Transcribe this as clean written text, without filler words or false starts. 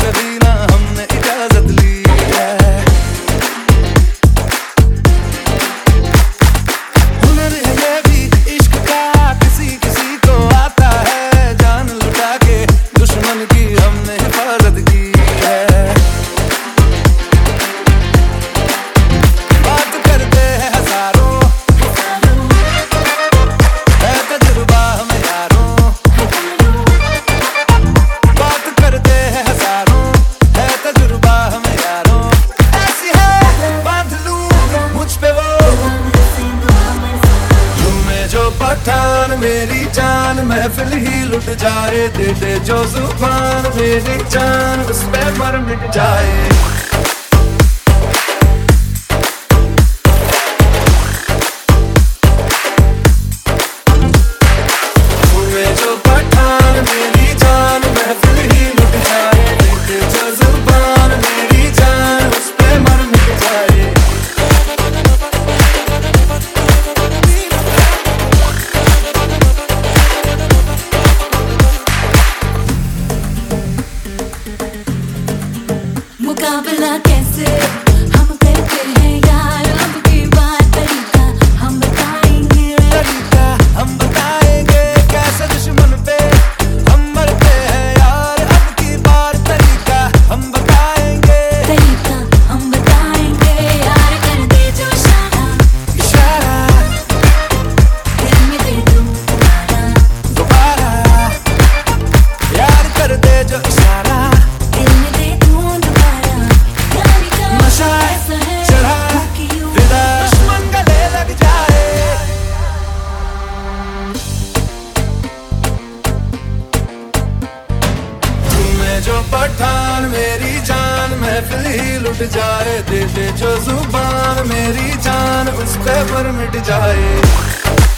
कभी ना हमने इजाजत ली है। हुनर है ये भी इश्क का, किसी किसी को आता है। जान लुटा के दुश्मन की हमने हिफाजत की है। बात करते हैं हजारों, है तजुर्बा हमें यारों। बात करते हैं हजारों, है तजुर्बा हमें यारों। ऐसी है बांध लूं मुझ पे वो झूमे जो पठान मेरी जान, महफिल ही लुट जाए। दे दे जो जुबान मेरी जान, उस पे मर मिट जाए। मुकाबला कैसे हम करते हैं यार, अब की बार तरीका हम बताएंगे। तरीका हम बताएंगे, कैसे दुश्मन पे हम मरते हैं यार। अब की बार तरीका हम बताएंगे। तरीका हम बताएंगे यार, कर दे जो इशारा, इशारा दिल में दे दूं दोबारा, यार कर दे जो इशारा। दिल में दे दूं दोबारा। यारी का नशा ऐसा है चढ़ा कि यूं दिला, दुश्मन गले लग जाए। झूमे जो पठान मेरी जान, महफिल ही लुट जाए। दे दे जो जुबान मेरी जान, उस पे पर मिट जाए।